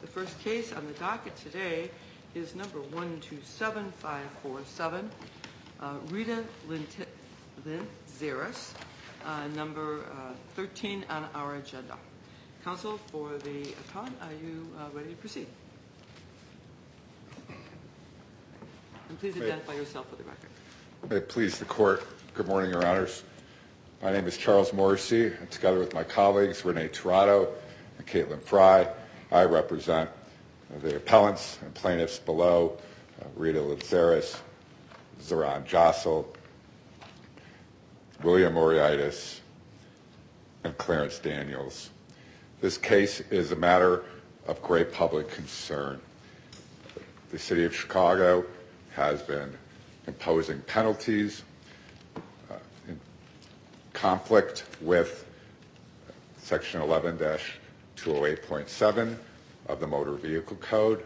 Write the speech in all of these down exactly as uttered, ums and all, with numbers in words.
The first case on the docket today is number one two seven five four seven, uh, Rita Lintzeris, uh, number uh, thirteen on our agenda. Counsel for the appellant, are you uh, ready to proceed? And please identify yourself for the record. May it please the court. Good morning, Your Honors. My name is Charles Morrissey, and together with my colleagues Renee Tirado and Caitlin Fry, I represent the appellants and plaintiffs below, uh, Rita Lintzeris, Zoran Jossel, William Moriitis, and Clarence Daniels. This case is a matter of great public concern. The City of Chicago has been imposing penalties uh, in conflict with Section eleven dash two oh eight point seven of the Motor Vehicle Code.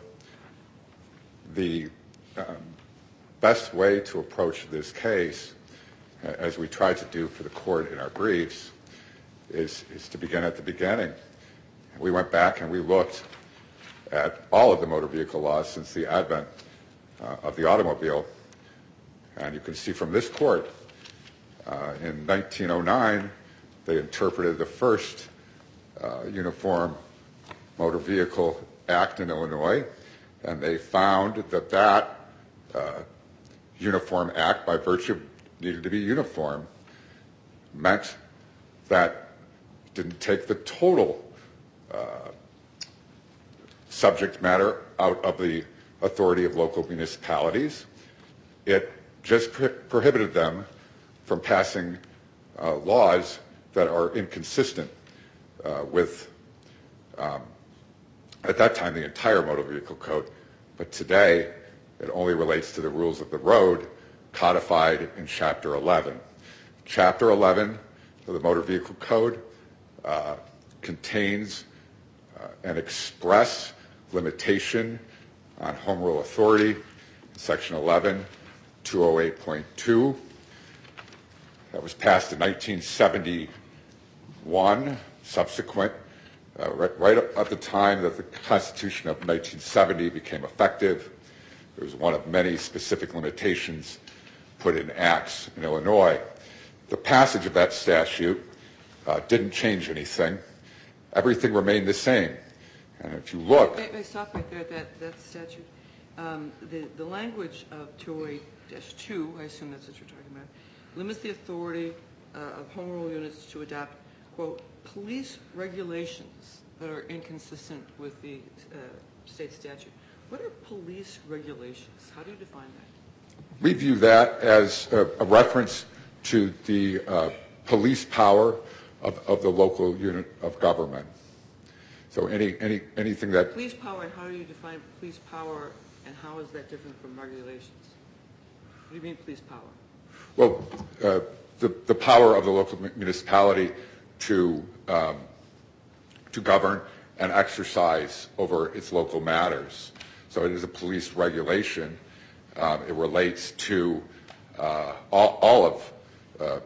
The um, best way to approach this case, uh, as we tried to do for the court in our briefs, is, is to begin at the beginning. We went back and we looked at all of the motor vehicle laws since the advent uh, of the automobile. And you can see from this court, uh, in nineteen oh nine, they interpreted the first uh, Uniform Motor Vehicle Act in Illinois, and they found that that uh, Uniform Act, by virtue of needed to be uniform, meant that it didn't take the total uh, subject matter out of the authority of local municipalities. It just pro- prohibited them from passing uh, laws that are inconsistent uh, with, um, at that time, the entire motor vehicle code. But today, it only relates to the rules of the road codified in Chapter eleven. Chapter eleven of the Motor Vehicle Code uh, contains uh, an express limitation on home rule authority, Section eleven, two oh eight point two. That was passed in nineteen seventy-one, subsequent, uh, right, right at the time that the Constitution of nineteen seventy became effective. It was one of many specific limitations put in acts in Illinois. The passage of that statute uh, didn't change anything. Everything remained the same. And if you look... May I stop right there at that, that statute? Um, the, the language of two oh eight dash two, I assume that's what you're talking about, limits the authority uh, of home rule units to adopt, quote, police regulations that are inconsistent with the uh, state statute. What are police regulations? How do you define that? We view that as a, a reference to the uh, police power of, of the local unit of government. So any, any anything that... Police power, and how do you define police power, and how is that different from regulations? What do you mean police power? Well, uh, the, the power of the local municipality to, um, to govern and exercise over its local matters. So it is a police regulation. Um, it relates to uh, all, all of uh,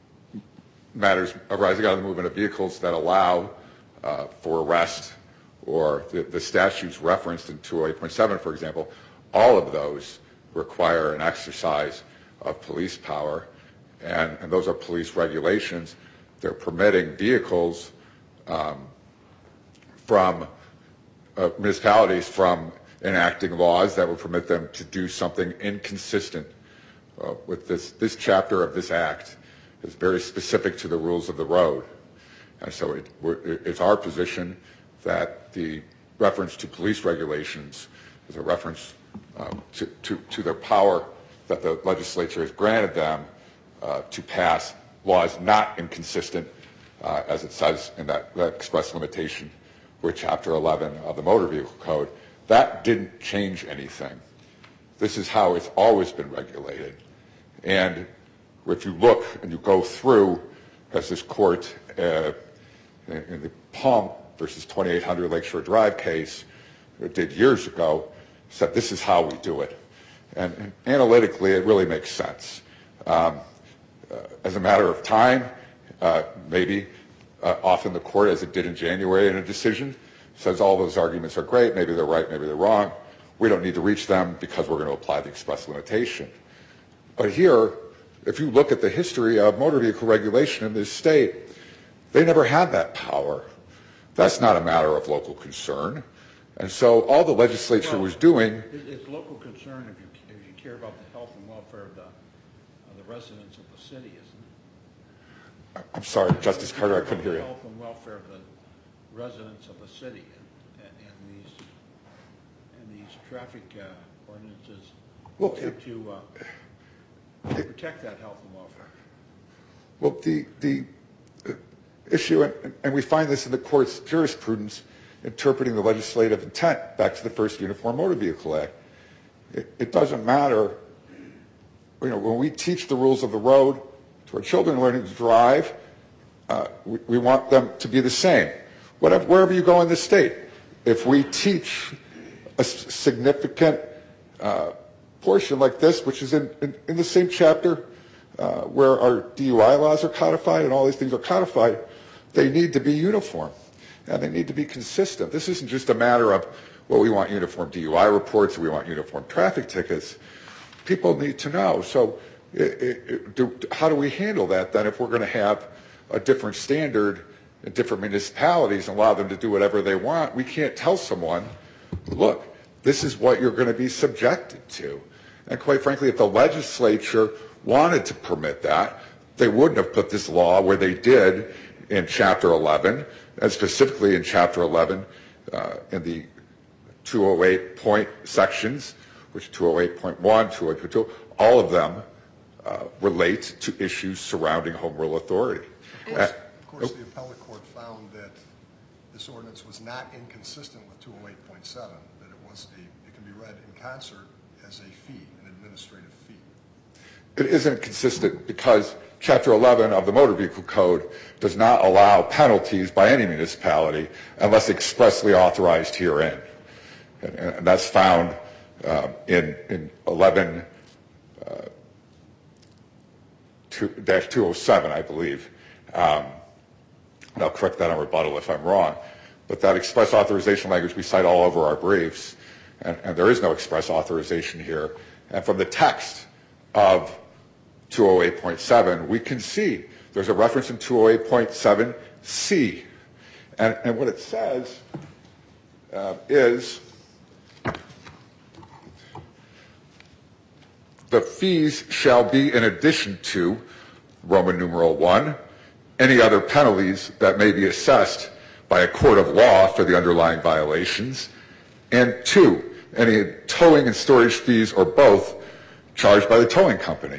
matters arising out of the movement of vehicles that allow uh, for arrest, or the, the statutes referenced in two oh eight point seven, for example. All of those require an exercise of police power, and, and those are police regulations. They're permitting vehicles um, from uh, municipalities from enacting laws that would permit them to do something inconsistent uh, with this. This chapter of this act is very specific to the rules of the road. And so it, it's our position that the reference to police regulations is a reference um, to, to, to their power that the legislature has granted them uh, to pass laws not inconsistent, uh, as it says in that, that express limitation with Chapter eleven of the Motor Vehicle Code. That didn't change anything. This is how it's always been regulated. And if you look and you go through, as this court uh, in the Palm versus twenty-eight hundred Lakeshore Drive case did years ago, said this is how we do it. And, and analytically, it really makes sense. Um, uh, as a matter of time, uh, maybe uh, often the court, as it did in January in a decision, says all those arguments are great, maybe they're right, maybe they're wrong. We don't need to reach them because we're going to apply the express limitation. But here, if you look at the history of motor vehicle regulation in this state, they never had that power. That's not a matter of local concern. And so all the legislature well, was doing... It's local concern if you, if you care about the health and welfare of the, of the residents of the city, isn't it? I'm sorry, Justice Carter, I couldn't hear you. The health and welfare of the residents of the city, and, and, and these and these traffic uh, ordinances well, to, it, to uh, protect that health and welfare. Well, the the issue, and, and we find this in the court's jurisprudence interpreting the legislative intent back to the first Uniform Motor Vehicle Act. It, it doesn't matter, you know, when we teach the rules of the road to our children learning to drive, uh, we, we want them to be the same. Whatever, wherever you go in the state, if we teach a significant uh, portion like this, which is in, in, in the same chapter uh, where our D U I laws are codified and all these things are codified, they need to be uniform and they need to be consistent. This isn't just a matter of, well, we want uniform D U I reports, we want uniform traffic tickets. People need to know. So it, it, it, do, how do we handle that then if we're going to have a different standard in different municipalities and allow them to do whatever they want? We can't tell someone, look, this is what you're going to be subjected to. And quite frankly, if the legislature wanted to permit that, they wouldn't have put this law where they did in Chapter eleven, and specifically in Chapter eleven uh, in the two oh eight point sections, which two oh eight point one, two oh eight point two, all of them uh, relate to issues surrounding home rule authority. Of course, of course the appellate court found that this ordinance was not inconsistent with two oh eight point seven, that it was a, it can be read in concert as a fee, an administrative fee. It isn't consistent because Chapter eleven of the Motor Vehicle Code does not allow penalties by any municipality unless expressly authorized herein. And, and that's found uh, in, in eleven dash two oh seven, I believe. Um, and I'll correct that on rebuttal if I'm wrong. But that express authorization language we cite all over our briefs, and, and there is no express authorization here. And from the text of two oh eight point seven, we can see there's a reference in two oh eight point seven C. And, and what it says uh, is the fees shall be in addition to Roman numeral one, any other penalties that may be assessed by a court of law for the underlying violations, and two, any towing and storage fees or both charged by the towing company.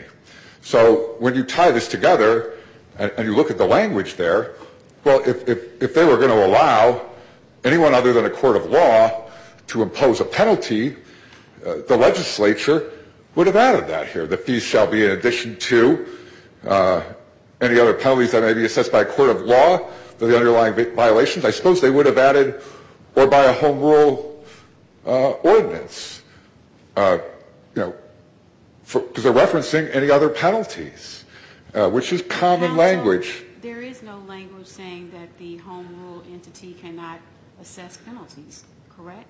So when you tie this together and, and you look at the language there, well, if, if, if they were going to allow anyone other than a court of law to impose a penalty, uh, the legislature would have added that here. The fees shall be in addition to uh, any other penalties that may be assessed by a court of law for the underlying violations. I suppose they would have added, or by a home rule uh, ordinance, uh, you know, because they're referencing any other penalties, uh, which is common Counsel, language. There is no language saying that the home rule entity cannot assess penalties, correct?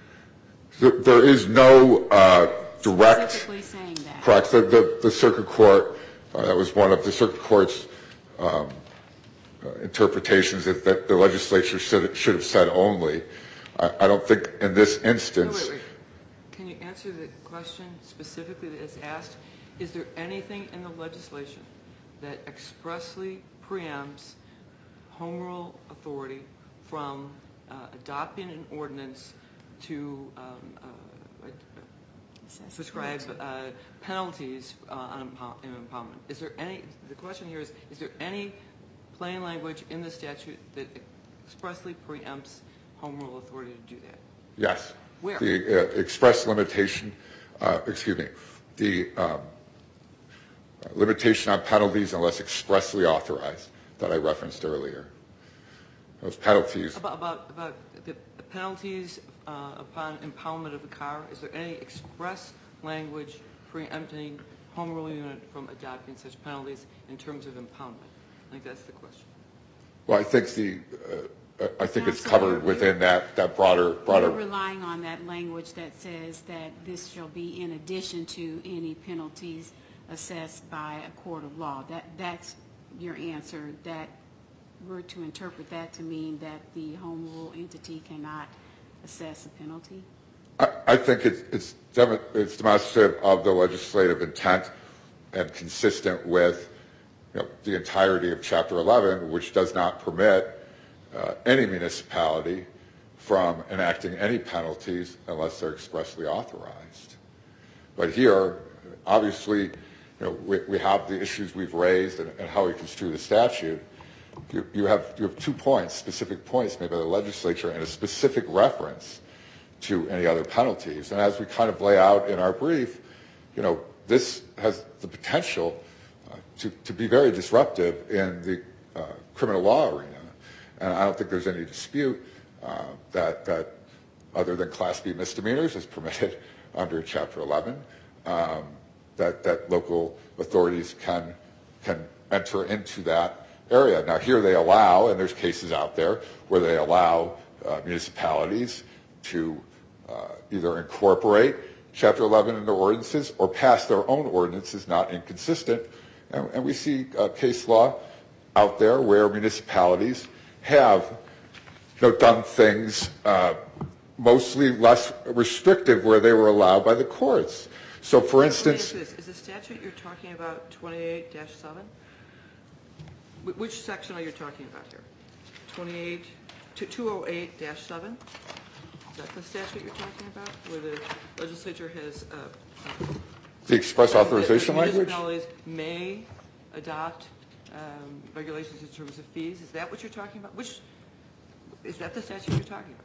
There, there is no uh, direct. Specifically saying that. Correct. The, the, the circuit court, uh, that was one of the circuit court's um, uh, interpretations that, that the legislature should, should have said only. I, I don't think in this instance. No, wait, wait. Can you answer the question specifically that is asked? Is there anything in the legislation that expressly preempts home rule authority from uh, adopting an ordinance to um, uh, prescribe uh, penalties uh, on impoundment? Is there any? The question here is: is there any plain language in the statute that expressly preempts home rule authority to do that? Yes. Where? The uh, express limitation, uh, excuse me, the um, limitation on penalties unless expressly authorized that I referenced earlier. Those penalties. About about, about the penalties uh, upon impoundment of the car. Is there any express language preempting home rule unit from adopting such penalties in terms of impoundment? I think that's the question. Well, I think the uh, I think it's Counsel, covered you're- within that, that broader, broader. You're relying on that language that says that this shall be in addition to any penalties assessed by a court of law. That that's your answer, that we're to interpret that to mean that the home rule entity cannot assess a penalty? I, I think it's, it's, dem- it's demonstrative of the legislative intent and consistent with, you know, the entirety of Chapter eleven, which does not permit uh, any municipality from enacting any penalties unless they're expressly authorized. But here, obviously, you know, we, we have the issues we've raised and, and how we construe the statute. You, you have you have two points, specific points made by the legislature, and a specific reference to any other penalties. And as we kind of lay out in our brief, you know, this has the potential uh, to, to be very disruptive in the uh, criminal law arena. And I don't think there's any dispute uh, that, that other than Class B misdemeanors is permitted under Chapter eleven, um, that, that local authorities can, can enter into that area. Now, here they allow, and there's cases out there where they allow uh, municipalities to uh, either incorporate Chapter eleven into ordinances or pass their own ordinances not inconsistent. And, and we see uh, case law out there where municipalities have, you know, done things uh, mostly less restrictive where they were allowed by the courts. So, for instance, Let me ask you this. Is the statute you're talking about twenty-eight dash seven? Which section are you talking about here? twenty-eight, two oh eight dash seven? Is that the statute you're talking about, where the legislature has uh, the express authorization language? Municipalities may adopt um, regulations in terms of fees. Is that what you're talking about? Which is that the statute you're talking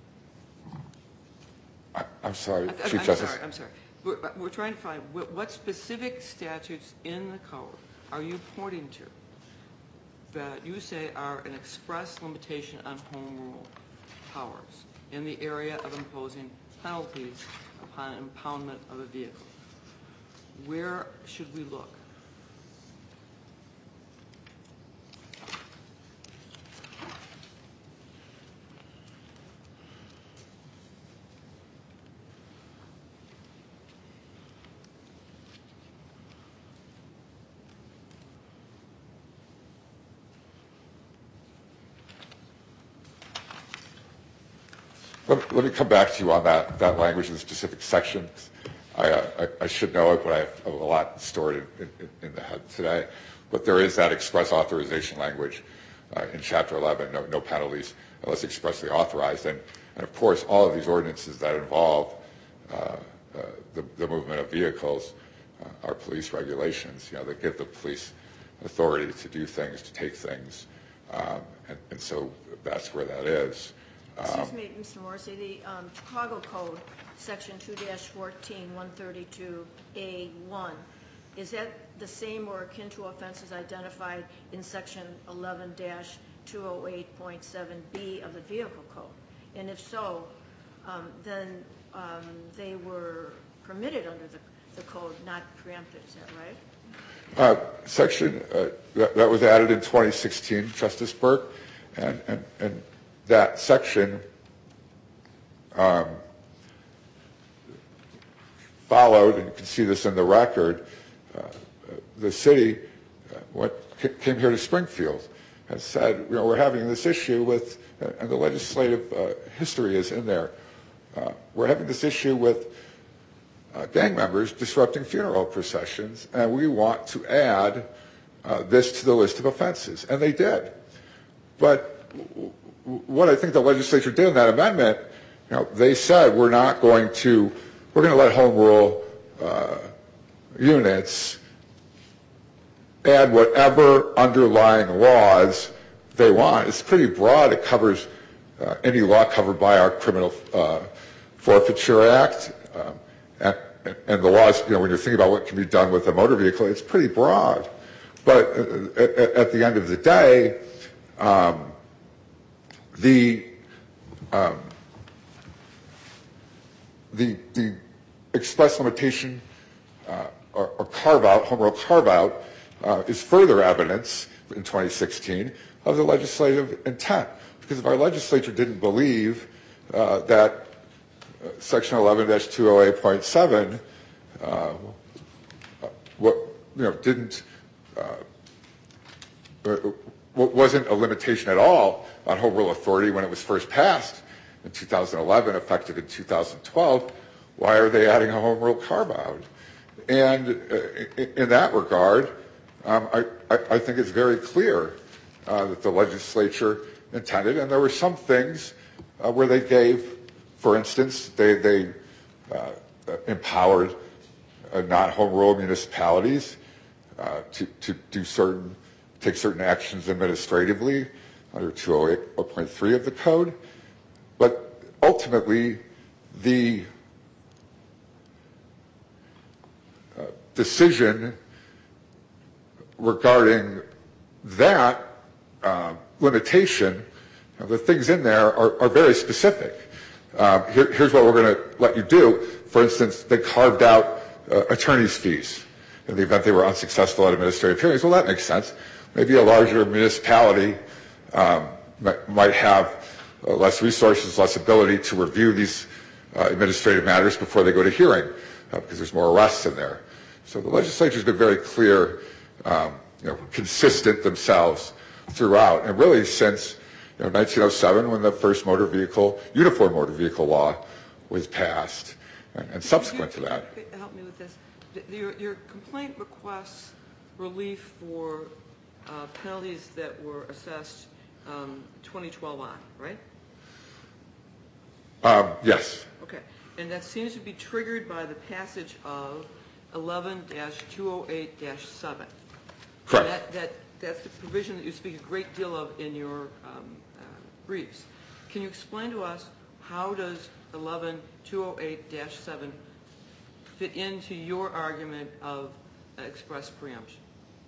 about? I, I'm sorry, I, Chief I'm Justice. sorry. I'm sorry. We're, we're trying to find what, what specific statutes in the code are you pointing to that you say are an express limitation on home rule powers in the area of imposing penalties upon impoundment of a vehicle? Where should we look? Let, let me come back to you on that, that language in the specific section. I, uh, I, I should know it, but I have a lot stored in, in, in the head today. But there is that express authorization language uh, in Chapter eleven, no, no penalties unless expressly authorized. And, and of course, all of these ordinances that involve uh, uh, the, the movement of vehicles uh, are police regulations, you know, that give the police authority to do things, to take things. Um, and, and so that's where that is. Excuse me, Mister Morrissey, the um, Chicago Code, Section two fourteen, one thirty-two A one, is that the same or akin to offenses identified in Section eleven two oh eight point seven B of the Vehicle Code? And if so, um, then um, they were permitted under the, the code, not preempted, is that right? Uh, section, uh, that, that was added in twenty sixteen, Justice Burke, and, and, and that section um, followed, and you can see this in the record, uh, the city uh, what, came here to Springfield and said, you know, we're having this issue with, uh, and the legislative uh, history is in there, uh, we're having this issue with uh, gang members disrupting funeral processions, and we want to add uh, this to the list of offenses. And they did. But w- what I think the legislature did in that amendment, you know, they said we're not going to, we're going to let home rule uh, units add whatever underlying laws they want. It's pretty broad. It covers uh, any law covered by our Criminal uh, Forfeiture Act. Um, and, and the laws, you know, when you're thinking about what can be done with a motor vehicle, it's pretty broad. But uh, at, at the end of the day, um, the, um, the the express limitation uh, or, or carve out, home rule carve out, uh, is further evidence in twenty sixteen of the legislative intent. Because if our legislature didn't believe uh, that uh, Section eleven dash two oh eight point seven uh, what you know didn't uh, wasn't a limitation at all on home rule authority when it was first passed in two thousand eleven, effective in two thousand twelve, why are they adding a home rule carve-out? And uh, in that regard, um, I, I think it's very clear uh, that the legislature intended, and there were some things uh, where they gave, for instance, they, they uh, empowered uh, non-home rule municipalities uh, to, to do certain, take certain actions administratively under two oh eight point three of the code. But ultimately, the uh, decision regarding that uh, limitation, you know, the things in there are, are very specific. Um, here, here's what we're going to let you do. For instance, they carved out uh, attorney's fees in the event they were unsuccessful at administrative hearings. Well, that makes sense. Maybe a larger municipality um, might, might have uh, less resources, less ability to review these uh, administrative matters before they go to hearing, uh, because there's more arrests in there. So the legislature's been very clear, um, you know, consistent themselves throughout, and really since you know, nineteen oh seven, when the first motor vehicle, uniform motor vehicle law was passed, and, and subsequent to that. Help me with this. Your, your complaint requests relief for uh, penalties that were assessed um, twenty twelve on, right? Um, yes. Okay, and that seems to be triggered by the passage of eleven dash two oh eight dash seven. Correct. That, that, that's the provision that you speak a great deal of in your um, uh, briefs. Can you explain to us how does eleven two oh eight dash seven fit into your argument of uh, express preemption?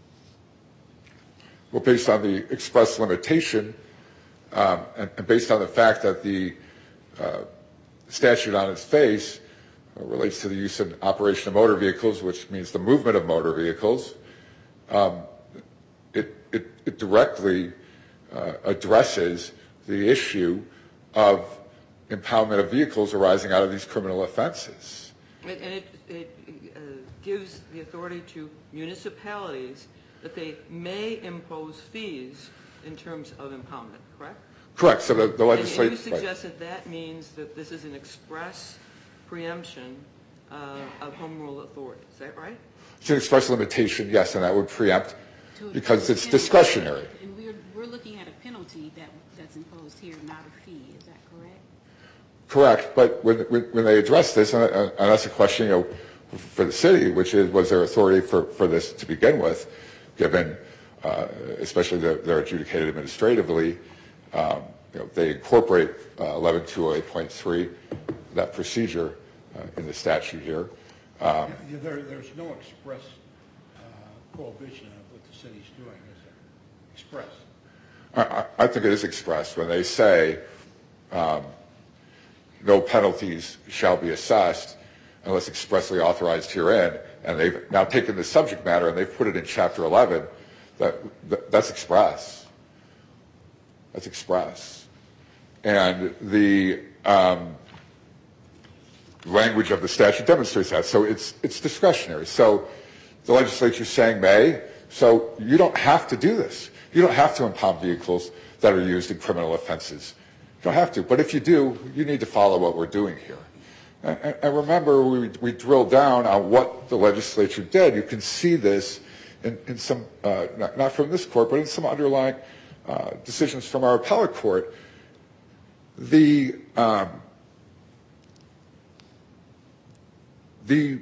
Well, based on the express limitation, um, and, and based on the fact that the uh, statute on its face uh, relates to the use and operation of motor vehicles, which means the movement of motor vehicles, um, it, it, it directly uh, addresses the issue of impoundment of vehicles arising out of these criminal offenses. And it, it uh, gives the authority to municipalities that they may impose fees in terms of impoundment, correct? Correct. So the, the legislature. And you suggest that that means that this is an express preemption uh, of home rule authority. Is that right? It's an express limitation, yes, and that would preempt To- because to it's penalty. discretionary. And we're, we're looking at a penalty that, that's imposed here, not a fee. Is that correct? Correct, but when, when, when they address this, and, and that's a question, you know, for the city, which is, was there authority for, for this to begin with, given, uh, especially the, they're adjudicated administratively, um, you know, they incorporate uh, eleven two oh eight point three, that procedure uh, in the statute here. Um, Yeah, there, there's no express uh, prohibition of what the city's doing, is there? Express. I, I think it is expressed when they say um, no penalties shall be assessed unless expressly authorized herein, and they've now taken the subject matter and they've put it in Chapter eleven. That, that that's express. That's express, and the um, language of the statute demonstrates that. So it's it's discretionary. So the legislature is saying may. So you don't have to do this. You don't have to impound vehicles that are used in criminal offenses. You don't have to. But if you do, you need to follow what we're doing here. And, and remember, we, we drilled down on what the legislature did. You can see this in, in some, uh, not, not from this court, but in some underlying uh, decisions from our appellate court. The, um, the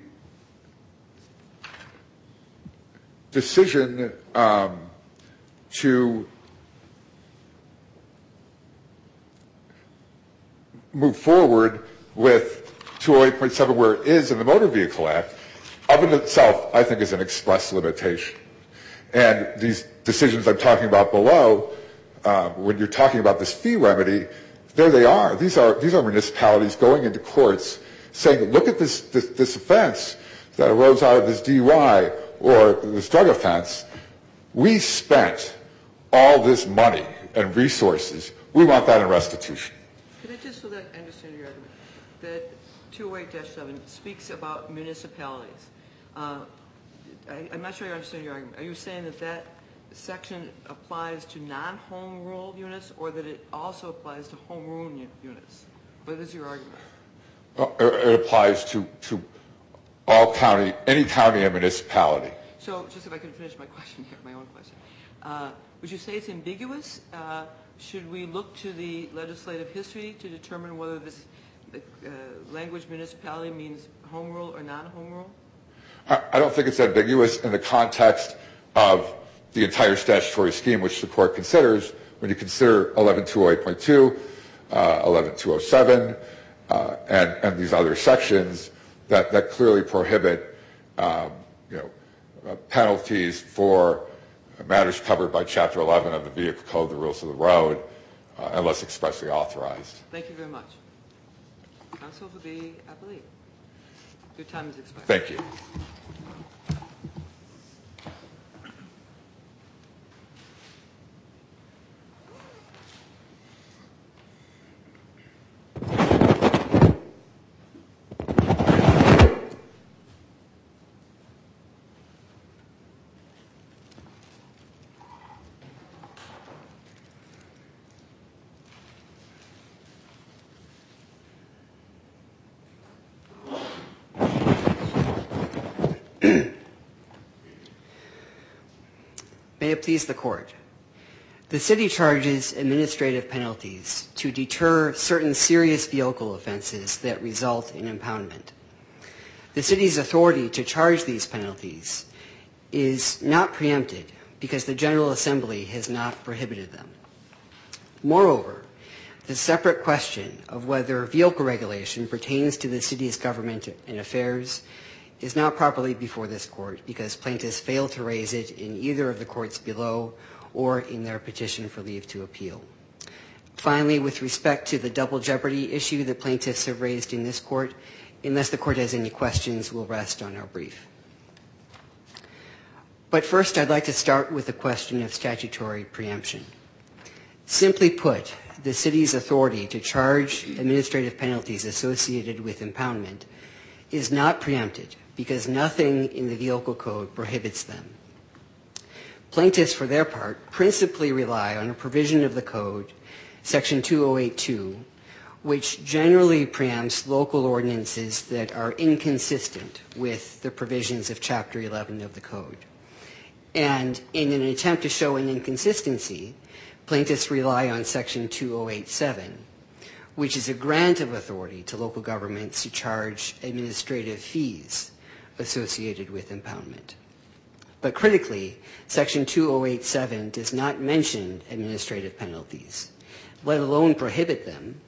decision um, to move forward with two oh eight point seven where it is in the Motor Vehicle Act, of in itself, I think, is an express limitation. And these decisions I'm talking about below, uh, when you're talking about this fee remedy, there they are. These are these are municipalities going into courts saying, look at this, this, this offense that arose out of this D U I or this drug offense. We spent all this money and resources we want that in restitution. Can I just, so that I understand your argument, that two oh eight dash seven speaks about municipalities. Uh, I, I'm not sure I understand your argument. Are you saying that that section applies to non-home rule units, or that it also applies to home rule units? What is your argument? Well, it applies to, to all county, any county and municipality. So just if I could finish my question here, my own question. Uh, would you say it's ambiguous? Uh, should we look to the legislative history to determine whether this uh, language municipality means home rule or non-home rule? I, I don't think it's ambiguous in the context of the entire statutory scheme which the court considers when you consider eleven two oh eight point two, uh, eleven two oh seven, uh, and, and these other sections that, that clearly prohibit um, you know, uh, penalties for matters covered by Chapter eleven of the Vehicle Code, the Rules of the Road, uh, unless expressly authorized. Thank you very much. Counsel for the appellate. Your time is expired. Thank you. May it please the court. The city charges administrative penalties to deter certain serious vehicle offenses that result in impoundment. The city's authority to charge these penalties is not preempted because the General Assembly has not prohibited them. Moreover, the separate question of whether vehicle regulation pertains to the city's government and affairs is not properly before this court because plaintiffs failed to raise it in either of the courts below or in their petition for leave to appeal. Finally, with respect to the double jeopardy issue that plaintiffs have raised in this court, unless the court has any questions, we'll rest on our brief. But first, I'd like to start with the question of statutory preemption. Simply put, the city's authority to charge administrative penalties associated with impoundment is not preempted because nothing in the Vehicle Code prohibits them. Plaintiffs, for their part, principally rely on a provision of the code, Section two oh eight two, which generally preempts local ordinances that are inconsistent with the provisions of Chapter eleven of the code. And in an attempt to show an inconsistency, plaintiffs rely on Section two oh eight seven, which is a grant of authority to local governments to charge administrative fees associated with impoundment. But critically, Section two oh eight seven does not mention administrative penalties, let alone prohibit them,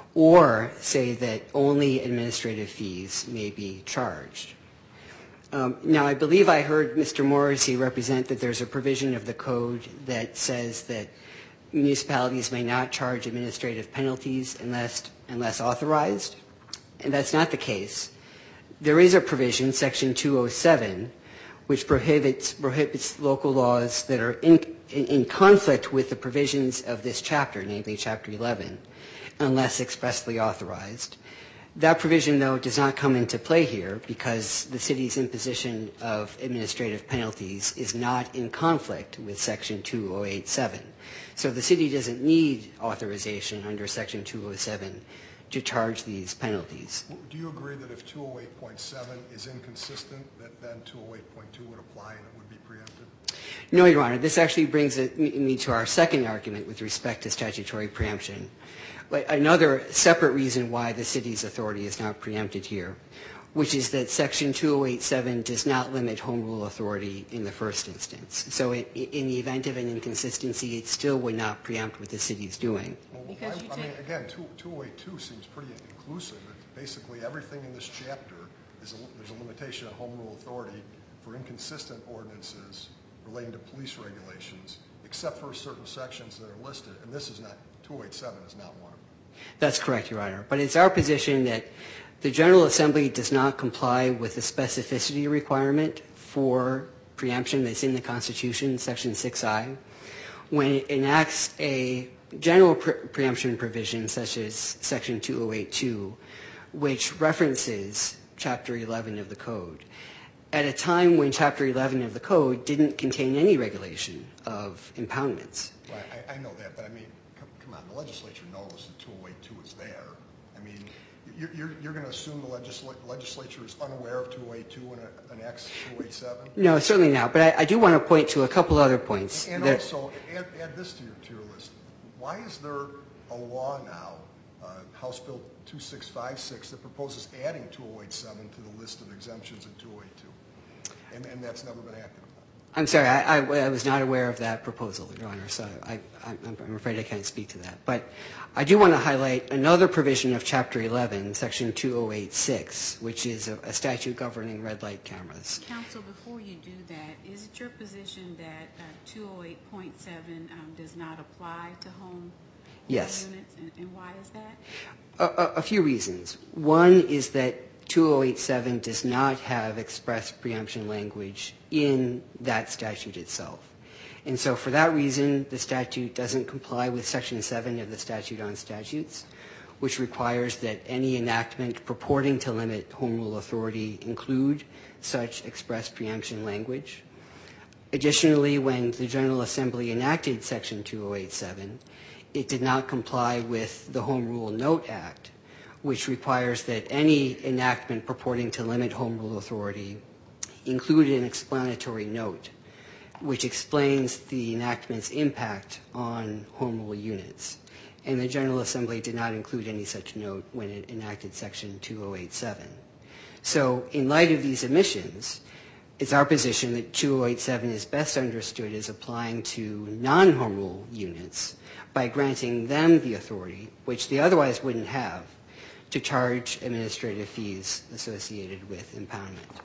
or say that only administrative fees may be charged. Um, now, I believe I heard Mister Morrissey represent that there's a provision of the code that says that municipalities may not charge administrative penalties unless, unless authorized, and that's not the case. There is a provision, Section two oh seven, which prohibits, prohibits local laws that are in, in, in conflict with the provisions of this chapter, namely Chapter eleven, unless expressly authorized. That provision, though, does not come into play here because the city's imposition of administrative penalties is not in conflict with Section two oh eight seven. So the city doesn't need authorization under Section two oh seven to charge these penalties. Do you agree that if two oh eight point seven is inconsistent, that then two oh eight point two would apply and it would be preempted? No, Your Honor. This actually brings it, me to our second argument with respect to statutory preemption. But another separate reason why the city's authority is not preempted here, which is that Section two oh eight seven does not limit home rule authority in the first instance. So in, in the event of an inconsistency, it still would not preempt what the city's doing. Well, Because I, you I mean, take- again, two oh eight two seems pretty inclusive. It, basically, everything in this chapter is a, there's a limitation on home rule authority for inconsistent ordinances relating to police regulations, except for certain sections that are listed. And this is not, two oh eight seven is not one of them. That's correct, Your Honor. But it's our position that the General Assembly does not comply with the specificity requirement for preemption that's in the Constitution, Section six I, when it enacts a general pre- preemption provisions such as Section two oh eight two, which references Chapter eleven of the Code, at a time when Chapter eleven of the Code didn't contain any regulation of impoundments. Right, I, I know that, but I mean, come, come on, the legislature knows that two oh eight two is there. I mean, you're, you're, you're going to assume the legisla- legislature is unaware of two oh eight two and uh, enacts two oh eight seven? No, certainly not, but I, I do want to point to a couple other points. And that, also, add, add this to your, to your list. Why is there a law now, uh, House Bill two six five six, that proposes adding two oh eight seven to the list of exemptions in two oh eight two? And, and that's never been acted upon. I'm sorry, I, I, I was not aware of that proposal, Your Honor, so I, I'm, I'm afraid I can't speak to that. But I do want to highlight another provision of Chapter eleven, Section two oh eight six, which is a, a statute governing red light cameras. Counsel, before you do that, is it your position that uh, two oh eight point seven um, does not apply to home Yes. units, and, and why is that? A, a, a few reasons. One is that two oh eight seven does not have express preemption language in that statute itself. And so for that reason, the statute doesn't comply with Section seven of the Statute on Statutes, which requires that any enactment purporting to limit home rule authority include such express preemption language. Additionally, when the General Assembly enacted Section two oh eight seven, it did not comply with the Home Rule Note Act, which requires that any enactment purporting to limit home rule authority include an explanatory note which explains the enactment's impact on home rule units. And the General Assembly did not include any such note when it enacted Section two oh eight seven. So in light of these omissions, it's our position that two oh eight seven is best understood as applying to non-home rule units by granting them the authority, which they otherwise wouldn't have, to charge administrative fees associated with impoundment.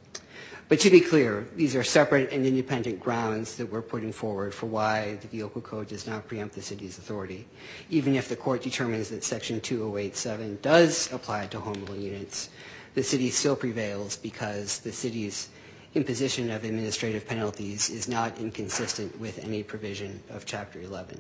But to be clear, these are separate and independent grounds that we're putting forward for why the Vehicle Code does not preempt the city's authority. Even if the court determines that Section two oh eight seven does apply to home rule units, the city still prevails because the city's imposition of administrative penalties is not inconsistent with any provision of Chapter eleven.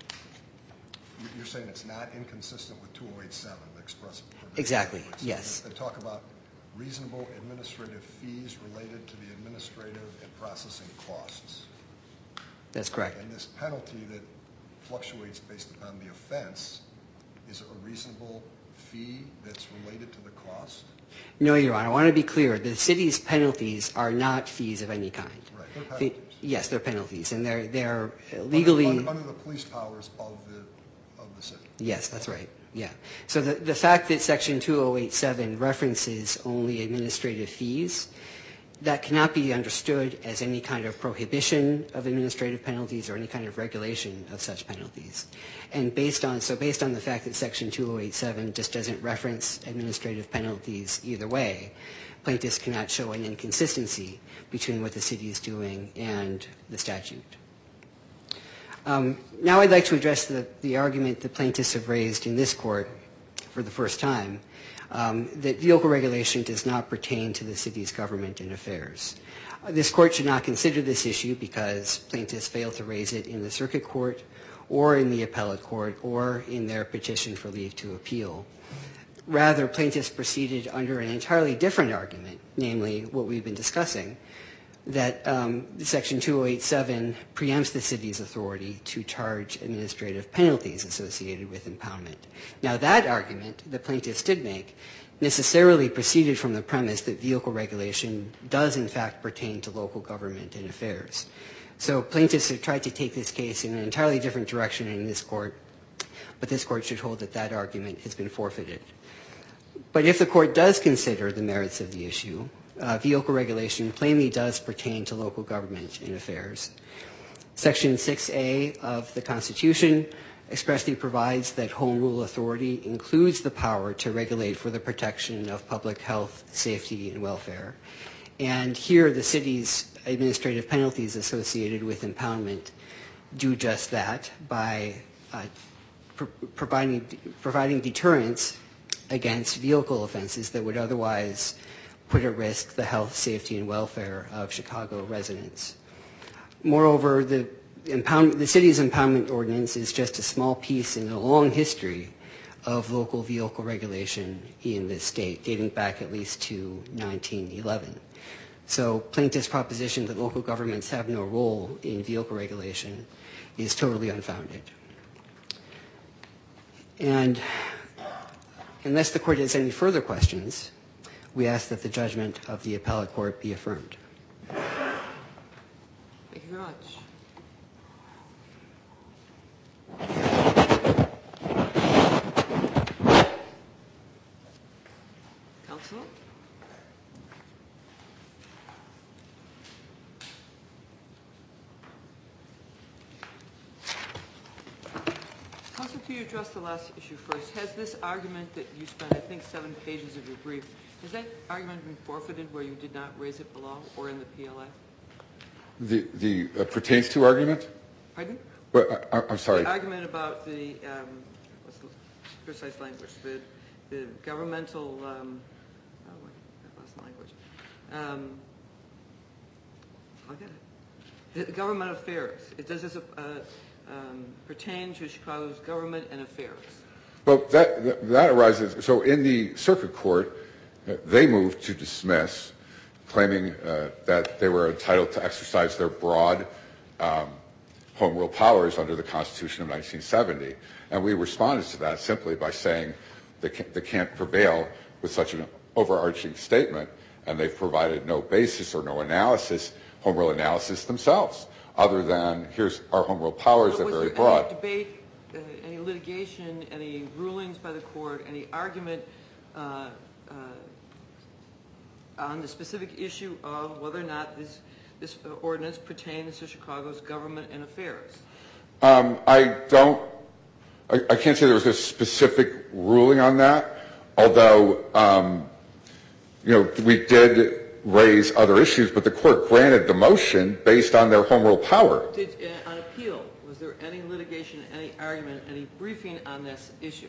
You're saying it's not inconsistent with two oh eight seven, the express provision? Exactly, So yes. They talk about reasonable administrative fees related to the administrative and processing costs. That's correct. And this penalty that fluctuates based upon the offense, is it a reasonable fee that's related to the cost? No, Your Honor. I want to be clear. The city's penalties are not fees of any kind. Right, they're The- penalties. yes, they're penalties, and they're they're legally. Under, under the police powers of the of the city. Yes, that's right. Yeah. So the the fact that Section two oh eight seven references only administrative fees, that cannot be understood as any kind of prohibition of administrative penalties or any kind of regulation of such penalties. And based on so based on the fact that Section two oh eight seven just doesn't reference administrative penalties either way, plaintiffs cannot show an inconsistency between what the city is doing and the statute. Um, now I'd like to address the, the argument that plaintiffs have raised in this court for the first time, um, that vehicle regulation does not pertain to the city's government and affairs. Uh, this court should not consider this issue because plaintiffs failed to raise it in the circuit court or in the appellate court or in their petition for leave to appeal. Rather, plaintiffs proceeded under an entirely different argument, namely what we've been discussing, that um, Section two oh eight seven preempts the city's authority to charge administrative penalties associated with impoundment. Now, that argument the plaintiffs did make necessarily proceeded from the premise that vehicle regulation does, in fact, pertain to local government and affairs. So plaintiffs have tried to take this case in an entirely different direction in this court, but this court should hold that that argument has been forfeited. But if the court does consider the merits of the issue, Uh, vehicle regulation plainly does pertain to local government and affairs. Section six A of the Constitution expressly provides that home rule authority includes the power to regulate for the protection of public health, safety, and welfare. And here the city's administrative penalties associated with impoundment do just that by uh, pr- providing, providing deterrence against vehicle offenses that would otherwise put at risk the health, safety, and welfare of Chicago residents. Moreover, the impound, the city's impoundment ordinance is just a small piece in a long history of local vehicle regulation in the state, dating back at least to nineteen eleven. So plaintiff's proposition that local governments have no role in vehicle regulation is totally unfounded. And unless the court has any further questions, we ask that the judgment of the appellate court be affirmed. Thank you very much. Counsel? Counsel, can you address the last issue first? Has this argument that you spent, I think, seven pages of your brief, has that argument been forfeited where you did not raise it below or in the P L A? The, the uh, pertains to argument? Pardon? Well, I, I'm sorry. The argument about the, um, what's the precise language, the, the governmental, um, oh, wait, I lost the language. Um, I'll get it. The government affairs. It does this uh, um, pertain to Chicago's government and affairs? Well, that, that, that arises, so in the circuit court, uh, they moved to dismiss, claiming uh, that they were entitled to exercise their broad um, home rule powers under the Constitution of nineteen seventy. And we responded to that simply by saying they can't, they can't prevail with such an overarching statement, and they've provided no basis or no analysis, home rule analysis themselves, other than here's our home rule powers that are very broad. Was there any debate, uh, any litigation, any rulings by the court, any argument uh, uh, on the specific issue of whether or not this this ordinance pertains to Chicago's government and affairs? Um, I don't, I, I can't say there was a specific ruling on that, although, um, you know, we did raise other issues, but the court granted the motion based on their home rule power. Did, uh, on appeal, was there any litigation, any argument, any briefing on this issue?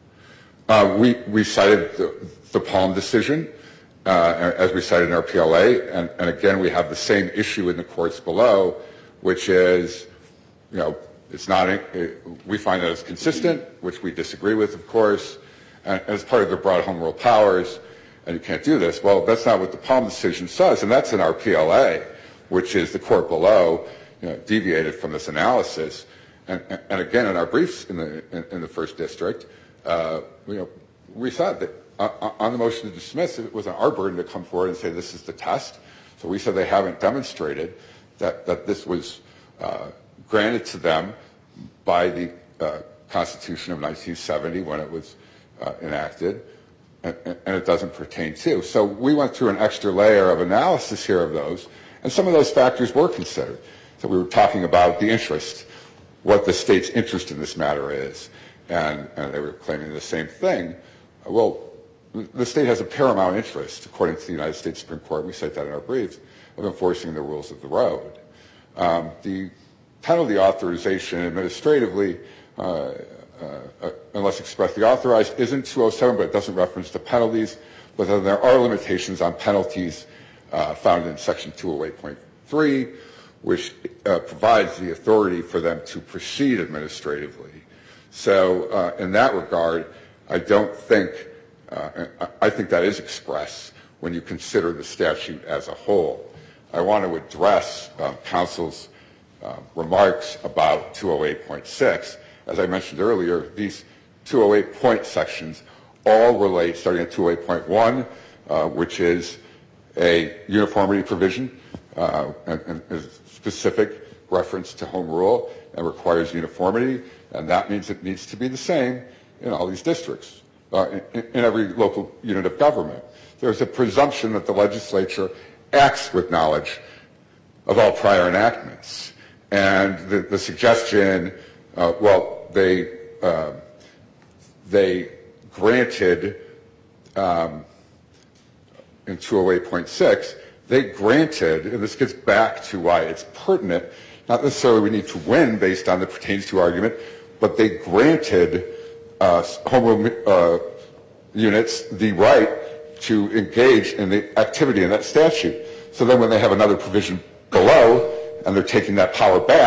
Uh, we, we cited the, the Palm decision, uh, as we cited in our P L A, and, and again, we have the same issue in the courts below, which is, you know, it's not, it, we find that it's consistent, which we disagree with, of course, and as part of the broad home rule powers, and you can't do this. Well, that's not what the Palm decision says, and that's in our P L A, which is the court below, you know, deviated from this analysis. And, and, and again, in our briefs in the, in, in the first district, uh, you know, we thought that uh, on the motion to dismiss, it was our burden to come forward and say this is the test. So we said they haven't demonstrated that, that this was uh, granted to them by the uh, Constitution of nineteen seventy when it was uh, enacted, and, and it doesn't pertain to. So we went through an extra layer of analysis here of those, and some of those factors were considered. So we were talking about the interest, what the state's interest in this matter is, and, and they were claiming the same thing. Well, the state has a paramount interest, according to the United States Supreme Court, we cite that in our briefs, of enforcing the rules of the road. Um, the penalty authorization administratively, uh, uh, unless expressly authorized, isn't two oh seven, but it doesn't reference the penalties. But then there are limitations on penalties uh, found in Section two oh eight point three, which uh, provides the authority for them to proceed administratively. So uh, in that regard, I don't think, uh, I think that is expressed when you consider the statute as a whole. I want to address uh, counsel's uh, remarks about two oh eight point six. As I mentioned earlier, these two oh eight point sections all relate, starting at two oh eight point one, uh, which is a uniformity provision uh, and, and is specific reference to home rule and requires uniformity, and that means it needs to be the same in all these districts, uh, in, in every local unit of government. There's a presumption that the legislature acts with knowledge of all prior enactments. And the, the suggestion, uh, well, they, uh, they granted, um, in two oh eight point six, they granted, and this gets back to why it's pertinent, not necessarily we need to win based on the pertains to argument, but they granted uh, home rule uh, units the right to engage in the activity in that statute. So then when they have another provision below and they're taking that power back,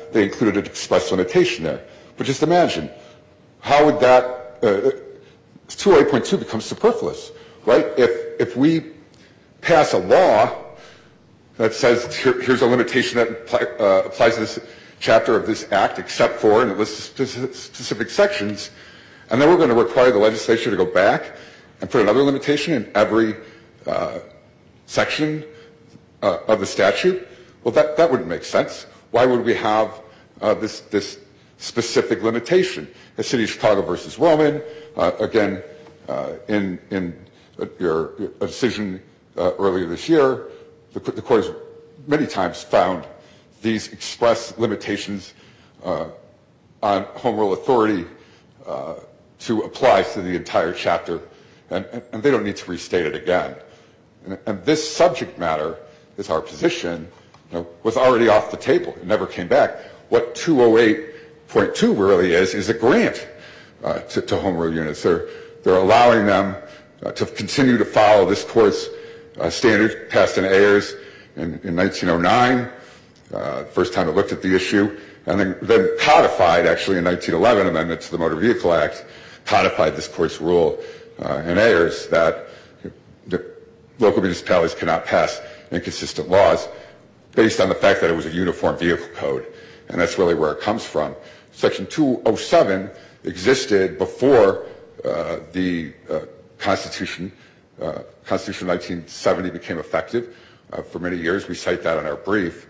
they included an express limitation there. But just imagine, how would that, uh, two oh eight point two becomes superfluous, right? If, if we pass a law that says here, here's a limitation that apply, uh, applies to this chapter of this act except for, and it lists specific sections, and then we're going to require the legislature to go back and put another limitation in every uh, section uh, of the statute, well, that, that wouldn't make sense. Why would we have uh, this, this specific limitation? The City of Chicago versus Roman, uh, again, uh, in, in your, your decision uh, earlier this year, the, the court has many times found these express limitations uh, on home rule authority uh, to apply to the entire chapter, and, and, and they don't need to restate it again. And, and this subject matter, is our position, you know, was already off the table. It never came back. What two oh eight point two really is, is a grant uh, to, to home rule units. They're, they're allowing them uh, to continue to follow this court's uh, standard passed in Ayers in, in nineteen oh nine, uh, first time it looked at the issue, and then, then codified, actually, in nineteen eleven, amendment to the Motor Vehicle Act, codified this court's rule uh, in Ayers that the local municipalities cannot pass inconsistent laws based on the fact that it was a uniform vehicle code. And that's really where it comes from. Section two oh seven existed before uh, the uh, Constitution, uh, Constitution nineteen seventy became effective. Uh, for many years, we cite that in our brief.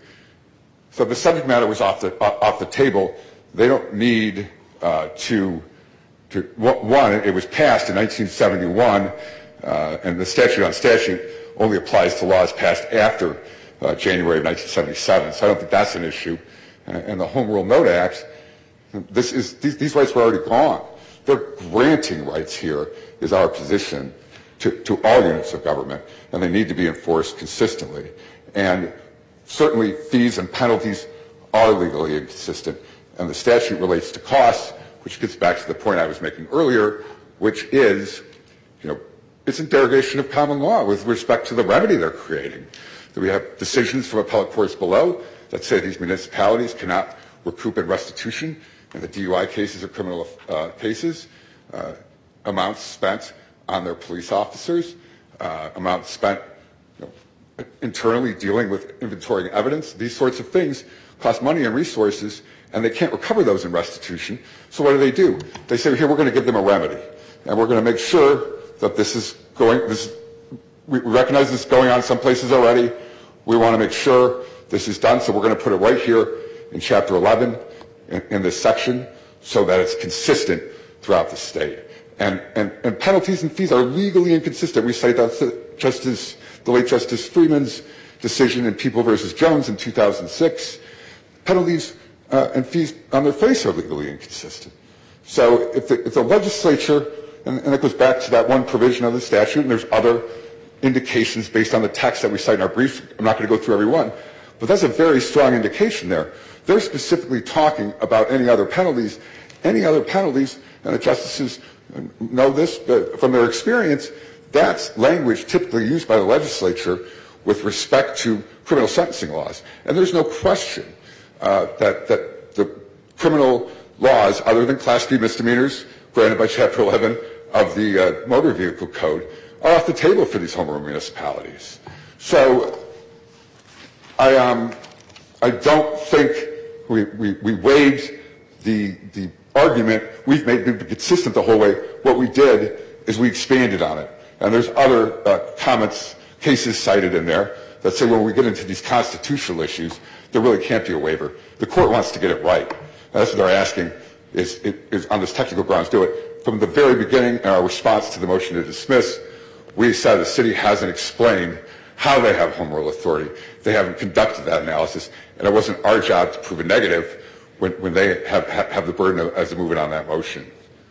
So the subject matter was off the, off the table. They don't need uh, to, to, one, it was passed in nineteen seventy-one, uh, and the statute on statute only applies to laws passed after uh, January of nineteen seventy-seven. So I don't think that's an issue. And, and the Home Rule Note Act, this is, these, these rights were already gone. They're granting rights here, is our position, to, to all units of government, and they need to be enforced consistently. And certainly fees and penalties are legally inconsistent, and the statute relates to costs, which gets back to the point I was making earlier, which is, you know, it's in derogation of common law with respect to the remedy they're creating. That we have decisions from appellate courts below that say these municipalities cannot recoup in restitution in the D U I cases or criminal uh, cases, uh, amounts spent on their police officers, uh, amounts spent you know, internally dealing with inventorying evidence. These sorts of things cost money and resources, and they can't recover those in restitution. So what do they do? They say, here, we're going to give them a remedy, and we're going to make sure that this is going, this, we recognize this is going on some places already. We want to make sure this is done, so we're going to put it right here in Chapter eleven in, in this section so that it's consistent throughout the state. And, and, and penalties and fees are legally inconsistent. We cite that Justice, the late Justice Freeman's decision in People versus Jones in two thousand six. Penalties uh, and fees on their face are legally inconsistent. So if the, if the legislature, and, and it goes back to that one provision of the statute, and there's other indications based on the text that we cite in our brief. I'm not going to go through every one, but that's a very strong indication there. They're specifically talking about any other penalties. Any other penalties, and the justices know this from their experience, that's language typically used by the legislature with respect to criminal sentencing laws. And there's no question uh, that, that the criminal laws, other than Class B misdemeanors granted by Chapter eleven of the uh, Motor Vehicle Code, are off the table for these home rule municipalities. So I, um, I don't think we, we, we waived the, the argument. We've made been consistent the whole way. What we did is we expanded on it. And there's other uh, comments, cases cited in there that say when we get into these constitutional issues, there really can't be a waiver. The court wants to get it right. And that's what they're asking is, is on this technical grounds do it. From the very beginning in our response to the motion to dismiss, we said the city hasn't explained how they have home rule authority. They haven't conducted that analysis, and it wasn't our job to prove a negative when, when they have, have the burden of, as to moving on that motion.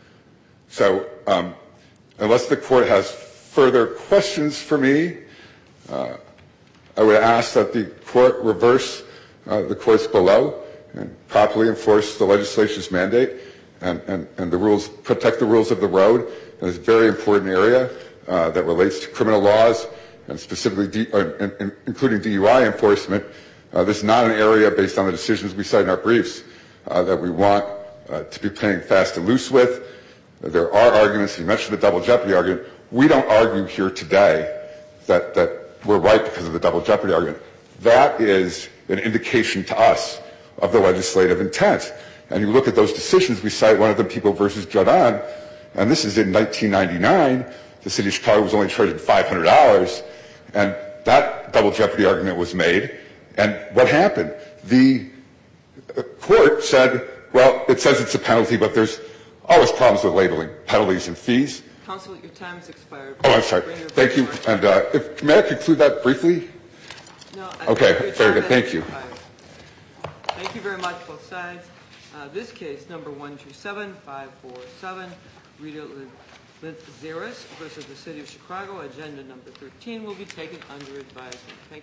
So um, unless the court has further questions for me, uh, I would ask that the court reverse uh, the courts below and properly enforce the legislature's mandate and, and, and the rules, protect the rules of the road in this very important area uh, that relates to criminal laws and specifically D, uh, in, in, including D U I enforcement Uh, this is not an area, based on the decisions we cite in our briefs, uh, that we want uh, to be playing fast and loose with. There are arguments. You mentioned the double jeopardy argument. We don't argue here today that, that we're right because of the double jeopardy argument. That is an indication to us of the legislative intent. And you look at those decisions, we cite one of them, People versus Jordan, and this is in nineteen ninety-nine. The city of Chicago was only charging five hundred dollars, and that double jeopardy argument was made. And what happened? The court said, well, it says it's a penalty, but there's always problems with labeling, penalties and fees. Counsel, your time has expired. Oh, I'm sorry. Thank you. And uh, if, may I conclude that briefly? No. I, Okay, your very time good. has Thank you. expired. Thank you very much, both sides. Uh, this case, number one two seven five four seven, Rita Lintzeris versus the City of Chicago, agenda number thirteen, will be taken under advisement. Thank you.